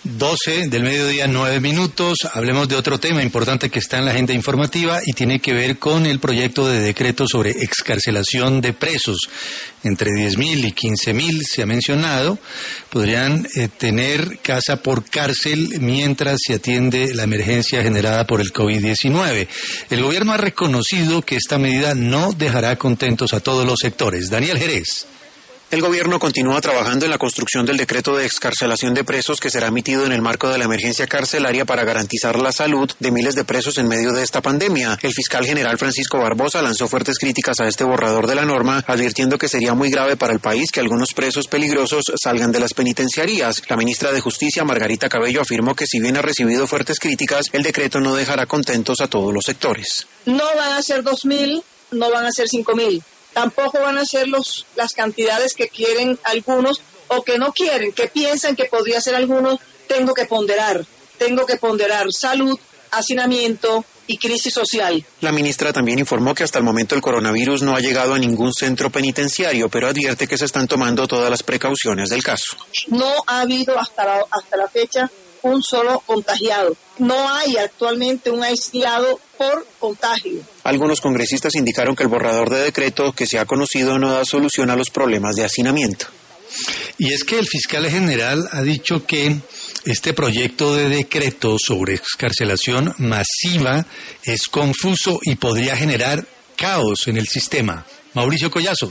12 del mediodía, 9 minutos. Hablemos de otro tema importante que está en la agenda informativa y tiene que ver con el proyecto de decreto sobre excarcelación de presos. Entre 10.000 y 15.000 se ha mencionado, podrían tener casa por cárcel mientras se atiende la emergencia generada por el COVID-19. El gobierno ha reconocido que esta medida no dejará contentos a todos los sectores. Daniel Jerez. El gobierno continúa trabajando en la construcción del decreto de excarcelación de presos que será emitido en el marco de la emergencia carcelaria para garantizar la salud de miles de presos en medio de esta pandemia. El fiscal general Francisco Barbosa lanzó fuertes críticas a este borrador de la norma, advirtiendo que sería muy grave para el país que algunos presos peligrosos salgan de las penitenciarías. La ministra de Justicia, Margarita Cabello, afirmó que si bien ha recibido fuertes críticas, el decreto no dejará contentos a todos los sectores. No van a ser 2.000, no van a ser 5.000. Tampoco van a ser las cantidades que quieren algunos o que no quieren, que piensan que podría ser algunos. Tengo que ponderar salud, hacinamiento y crisis social. La ministra también informó que hasta el momento el coronavirus no ha llegado a ningún centro penitenciario, pero advierte que se están tomando todas las precauciones del caso. No ha habido hasta la fecha un solo contagiado. No hay actualmente un aislado por contagio. Algunos congresistas indicaron que el borrador de decreto que se ha conocido no da solución a los problemas de hacinamiento. Y es que el fiscal general ha dicho que este proyecto de decreto sobre excarcelación masiva es confuso y podría generar caos en el sistema. Mauricio Collazo.